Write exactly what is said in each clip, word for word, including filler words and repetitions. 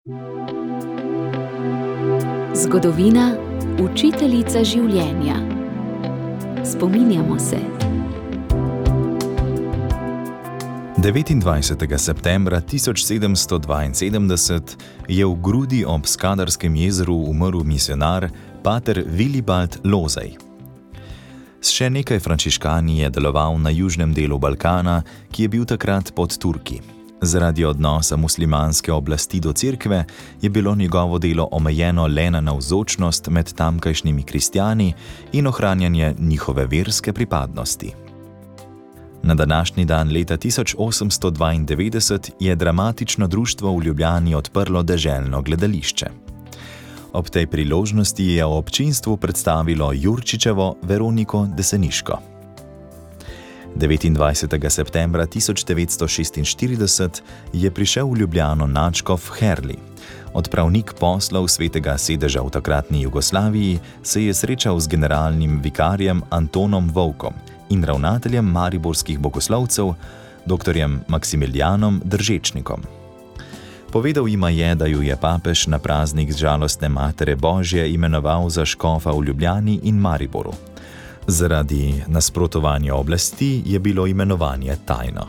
Zgodovina, učiteljica življenja. Spominjamo se. devetindvajsetega septembra tisoč sedemsto dvainsedemdeset je v Grudi ob Skadarskem jezeru umrl misijonar pater Vilibald Lozej. S še nekaj frančiškani je deloval na južnem delu Balkana, ki je bil takrat pod Turki. Zaradi odnosa muslimanske oblasti do cerkve je bilo njegovo delo omejeno le na navzočnost med tamkajšnjimi kristjani in ohranjanje njihove verske pripadnosti. Na današnji dan leta tisoč osemsto dvaindevetdeset je dramatično društvo v Ljubljani odprlo deželno gledališče. Ob tej priložnosti je občinstvu predstavilo Jurčičevo Veroniko Deseniško. devetindvajsetega septembra tisoč devetsto šestinštirideset je prišel v Ljubljano nadškof Herli. Odpravnik poslov svetega sedeža v takratni Jugoslaviji se je srečal z generalnim vikarjem Antonom Vovkom in ravnateljem mariborskih bogoslovcev, doktorjem Maksimilijanom Držečnikom. Povedal jima je, da ju je papež na praznik žalostne Matere Božje imenoval za škofa v Ljubljani in Mariboru. Zaradi nasprotovanja oblasti je bilo imenovanje tajno.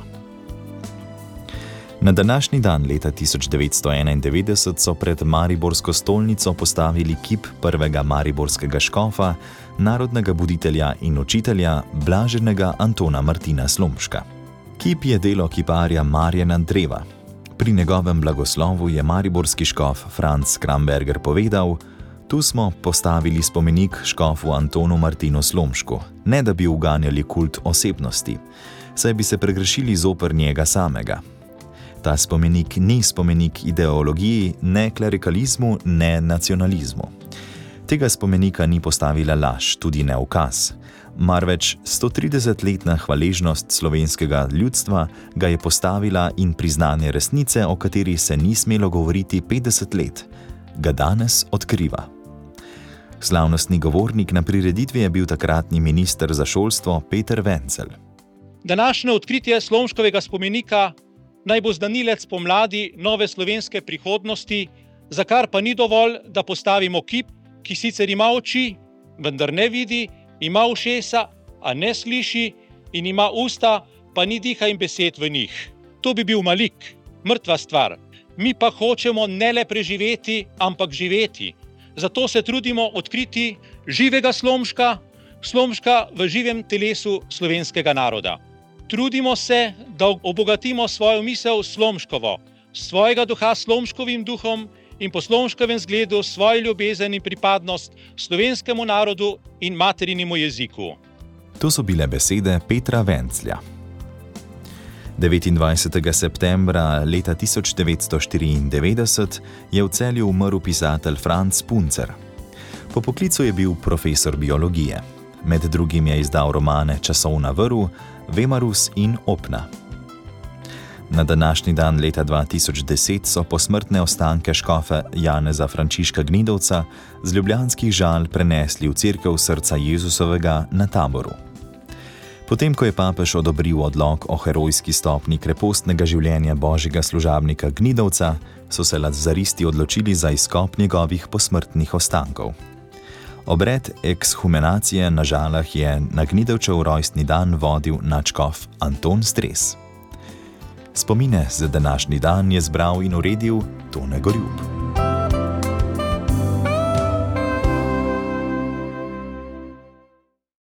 Na današnji dan leta tisoč devetsto enaindevetdeset so pred mariborsko stolnico postavili kip prvega mariborskega škofa, narodnega buditelja in učitelja, blaženega Antona Martina Slomška. Kip je delo kiparja Marjana Dreva. Pri njegovem blagoslovu je mariborski škof Franc Kramberger povedal: "Tu smo postavili spomenik škofu Antonu Martinu Slomšku, ne da bi uganjali kult osebnosti, saj bi se pregrešili zoper njega samega. Ta spomenik ni spomenik ideologiji, ne klerikalizmu, ne nacionalizmu. Tega spomenika ni postavila laž, tudi ne ukaz, marveč stotridesetletna hvaležnost slovenskega ljudstva ga je postavila in priznanje resnice, o kateri se ni smelo govoriti petdeset let, ga danes odkriva." Slavnostni govornik na prireditvi je bil takratni minister za šolstvo Peter Wenzel. Današnje odkritje Slomškovega spomenika naj bo znanilec pomladi nove slovenske prihodnosti, za kar pa ni dovolj, da postavimo kip, ki sicer ima oči, vendar ne vidi, ima ušesa, a ne sliši, in ima usta, pa ni diha in besed v njih. To bi bil malik, mrtva stvar. Mi pa hočemo ne le preživeti, ampak živeti. Zato se trudimo odkriti živega Slomška, Slomška v živem telesu slovenskega naroda. Trudimo se, da obogatimo svojo misel Slomškovo, svojega duha Slomškovim duhom in po Slomškovem zgledu svojo ljubezen in pripadnost slovenskemu narodu in materinemu jeziku. To so bile besede Petra Wenzlja. devetindvajsetega septembra leta tisoč devetsto štiriindevetdeset je v Celju umrl pisatelj Franc Puncer. Po poklicu je bil profesor biologije. Med drugim je izdal romane Časovna vrv, Vemarus in Opna. Na današnji dan leta dva tisoč deset so posmrtne ostanke škofa Janeza Frančiška Gnidovca z ljubljanskih Žal prenesli v cerkev Srca Jezusovega na Taboru. Potem, ko je papež odobril odlok o herojski stopnji krepostnega življenja božjega služabnika Gnidovca, so se lazaristi odločili za izkop njegovih posmrtnih ostankov. Obred ekshumenacije na Žalah je na Gnidovčev rojstni dan vodil nadškof Anton Stres. Spomine za današnji dan je zbral in uredil Tone Gorjup.